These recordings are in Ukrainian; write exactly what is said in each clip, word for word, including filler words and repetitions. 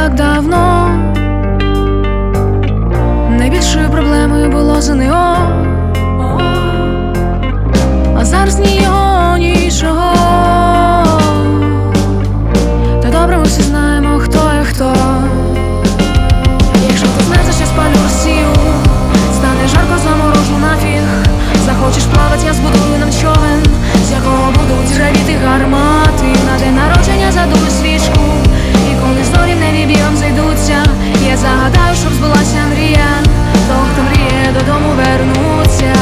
так давно. Найбільшою проблемою було ЗНО, а зараз ні його, нічого. Та добре ми всі знаємо, хто є хто. Якщо ти знаєш, що спалю Росію, стане жарко, заморожу нафіг. Захочеш плавати, я збудую нам човен, з якого будуть ревіти гармати. На день народження задую свічку, і коли зорі в небі бігом зайдуться, я загадаю, щоб збулася мрія, того, хто мріє, додому вернуться.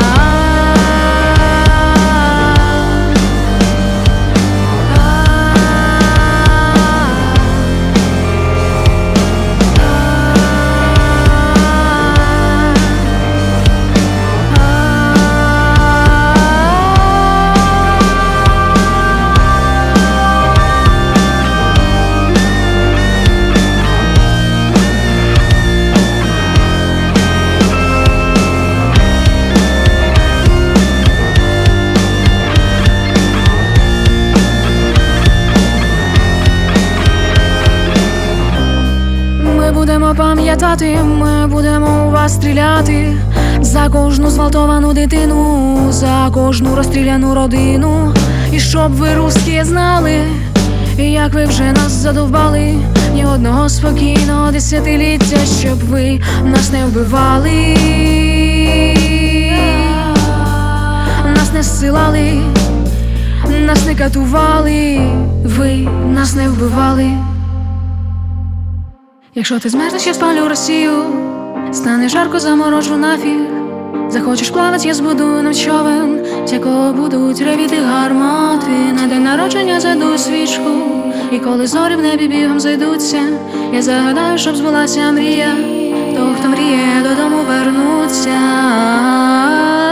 Будемо пам'ятати, ми будемо у вас стріляти за кожну зґвалтовану дитину, за кожну розстріляну родину. І щоб ви, русські, знали, як ви вже нас задовбали. Ні одного спокійного десятиліття, щоб ви нас не вбивали, нас не зсилали, нас не катували, ви нас не вбивали. Якщо ти змерзнеш, я спалю Росію, стане жарко, заморожу нафіг. Захочеш плавати, я збудую нам човен, з якого будуть ревіти гармати. На день народження задую свічку, і коли зорі в небі бігом зайдуться, я загадаю, щоб збулася мрія, того, хто мріє, додому вернуться.